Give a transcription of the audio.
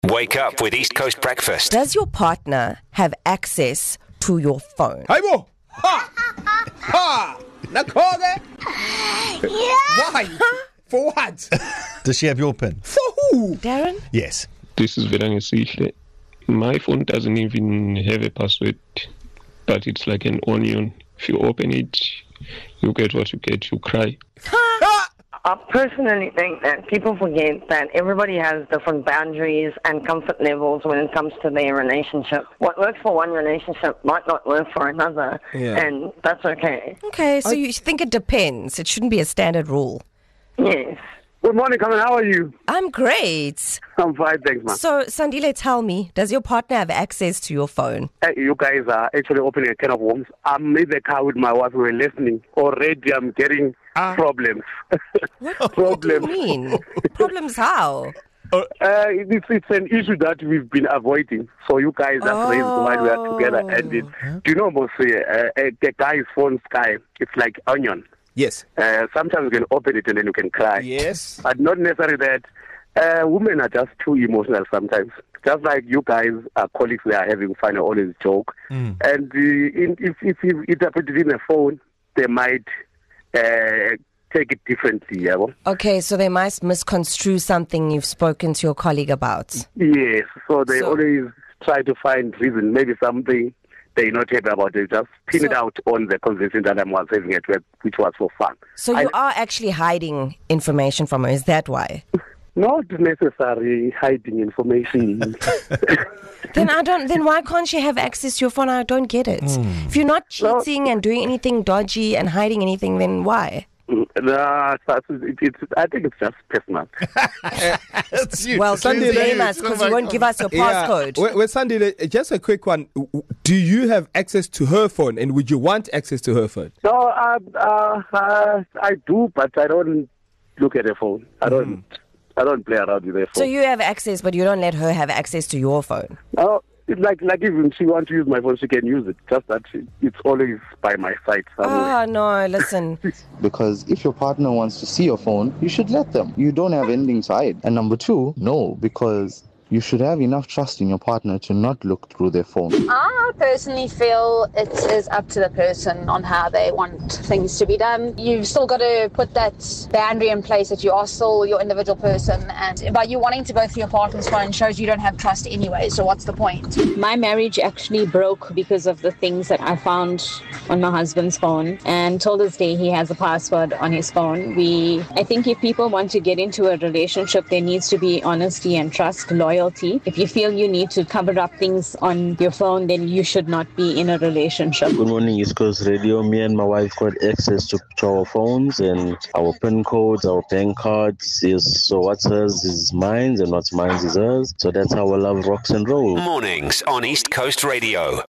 Wake up with East Coast Breakfast. Does your partner have access to your phone? Hayibo! Ha! Ha! Nakhoke! Why? For what? Does she have your PIN? For who? Darren? Yes. This is Verangesihle. My phone doesn't even have a password, but it's like an onion. If you open it, you get what you get. You cry. I personally think that people forget that everybody has different boundaries and comfort levels when it comes to their relationship. What works for one relationship might not work for another, and that's okay. Okay, so you think it depends. It shouldn't be a standard rule. Yes. Good morning, Carmen. How are you? I'm great. I'm fine, thanks, man. So, Sandile, tell me, does your partner have access to your phone? You guys are actually opening a can of worms. I'm in the car with my wife. We're listening. Already, I'm getting problems. What Problems. do you mean? Problems how? It's an issue that we've been avoiding. So you guys have raised while we are together. And do you know, Mose, the guy's phone sky, it's like onion. Yes. Sometimes you can open it and then you can cry. Yes. But not necessarily that. Women are just too emotional sometimes. Just like you guys are colleagues, they are having fun and always joke. And if it happens in a phone, they might take it differently. Yeah? Okay, so they might misconstrue something you've spoken to your colleague about. Yes. So they always try to find reason, maybe something they're not happy about. They just pin it out on the conversation that I was having at work, which was for fun. So you are actually hiding information from her, is that why? Not necessarily hiding information. Then why can't she have access to your phone? I don't get it. If you're not cheating and doing anything dodgy and hiding anything, then why? I think it's just personal. Well, can you blame us because you won't give us your passcode? Well, Sandy, just a quick one. Do you have access to her phone, and would you want access to her phone? No, I do, but I don't look at her phone. I don't play around with her phone. So you have access, but you don't let her have access to your phone? No. Like even she wants to use my phone, she can use it. Just that it's always by my side somewhere. Oh, no, listen. Because if your partner wants to see your phone, you should let them. You don't have anything to hide. And number two, no, because you should have enough trust in your partner to not look through their phone. I personally feel it is up to the person on how they want things to be done. You've still got to put that boundary in place that you are still your individual person, and by you wanting to go through your partner's phone shows you don't have trust anyway, so what's the point? My marriage actually broke because of the things that I found on my husband's phone, and till this day he has a password on his phone. I think if people want to get into a relationship, there needs to be honesty and trust, loyalty. If you feel you need to cover up things on your phone, then you should not be in a relationship. Good morning, East Coast Radio. Me and my wife got access to our phones and our PIN codes, our bank cards. So what's hers is mine and what's mine is hers. So that's how our love rocks and rolls. Mornings on East Coast Radio.